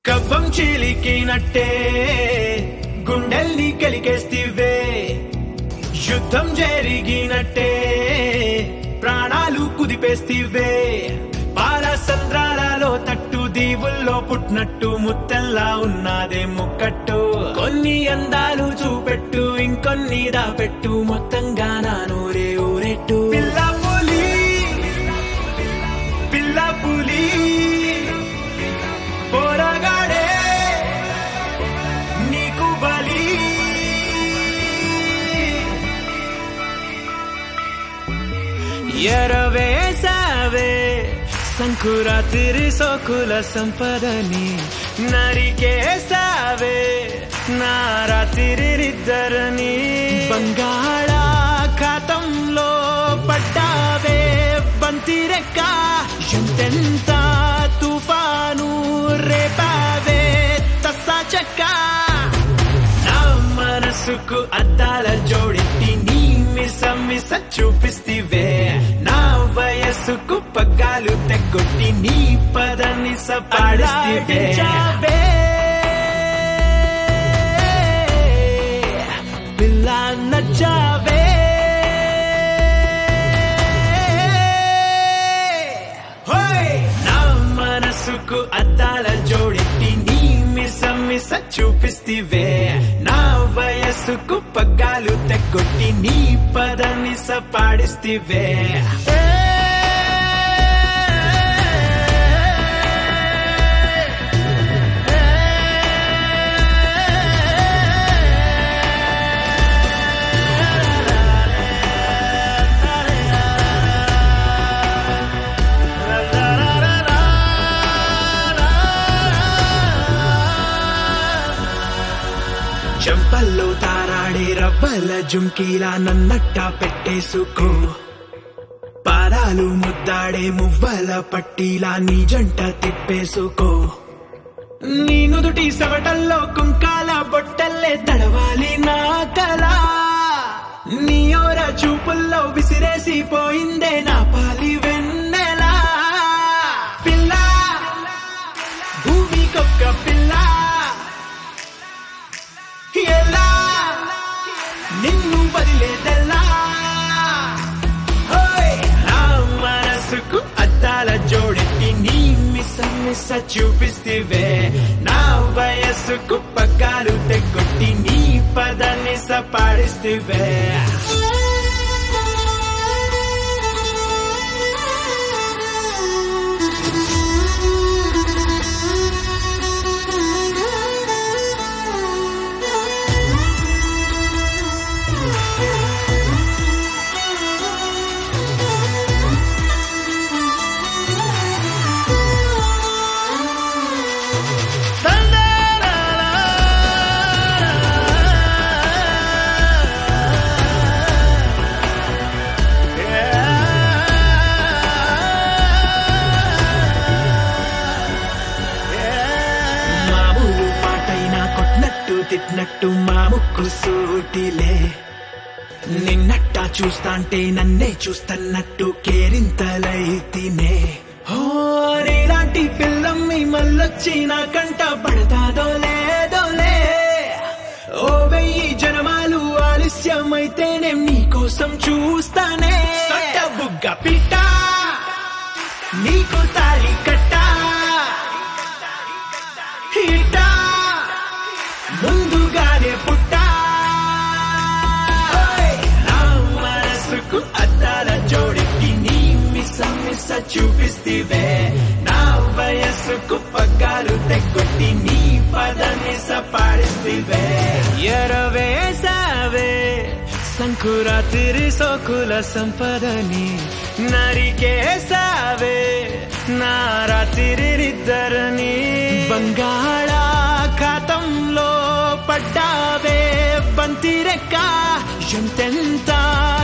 కవ్వం చీలికినట్టే గుండెల్ని కలికేస్తివే యుద్ధం జరిగినట్టే ప్రాణాలు కుదిపేస్తివే పాల సంద్రాలలో తట్టు దీవుల్లో పుట్టినట్టు ముత్తెల్లా ఉన్నదే ముక్కట్టు కొన్ని అందాలు చూపెట్టు ఇంకొన్ని దాపెట్టు మొత్తంగా నా నూరే ఊరెట్టు పిల్ల పులి పిల్ల పులి పోరగాడే నీకు బలి ఎరవేసావే సంకురాత్రి సోకుల సంపదని నరికేసావే నా రాత్రిద్దరని బంగాళాఖాతంలో పడ్డావే బంతిరెక్క ఎంతెంత తుఫాను రేపావే తస్సా చెక్క నా మనసుకు అద్దాల జోడెట్టి నీ మిస చూపిస్తివే నా వయస్సుకు పగ్గాలు తెగొట్టి నీ పదని సపాడిస్తివే పిల్ల నచ్చావే నా మనసుకు అద్దాల జోడెట్టి నీ మిస చూపిస్తివే నా వయస్సుకు పగ్గాలు తెగొట్టి నీ పదని సపాడిస్తివే చెంపల్లో తారాడే రవ్వల జుంకీలా నన్నట్టా పెట్టేసుకో పాదాలు ముద్దాడే మువ్వల పట్టీలా నీ జంట తిప్పేసుకో నీ నుదుటి సవటల్లో కుంకాల బొట్టల్లే తడవాలి నా కళ నీ ఓర చూపుల్లో విసిరేసి పోయిందే నా పాలి వెన్నెలా పిల్ల భూమికొక్క పిల్ల ఎలా నిన్ను వదిలేదెలా నా మనసుకు అద్దాల జోడెట్టి నీ మిస చూపిస్తివే నా వయస్సుకు పగ్గాలు తెగొట్టి నీ పదని సపాడిస్తివే తిట్టినట్టు మా ముక్కు సూటిలే నిన్నట్టా చూస్తాంటే నన్నే చూస్తన్నట్టు కేరింతలైతినే నీలాంటి పిల్లమ్మి మళ్ళొచ్చి నా కంట పడతాదో లేదోలే ఓ 1000 జనమాలు ఆలస్యమైతేనే నీకోసం చూస్తానే బుగ్గ పిట్ట నీకు తాళి కట్ట ముందుగానే పుట్టా నా మనసుకు అద్దాల జోడెట్టి నీ మిస చూపిస్తివే నా వయస్సుకు పగ్గాలు తెగొట్టి నీ పదని సపాడిస్తివే ఎరవేసావే సంకురాత్రి సోకుల సంపదని నరికేసావే నా రాత్రిద్దరని బంగాళాఖాతంలో పడ్డావే బంతిరెక్క ఎంతెంత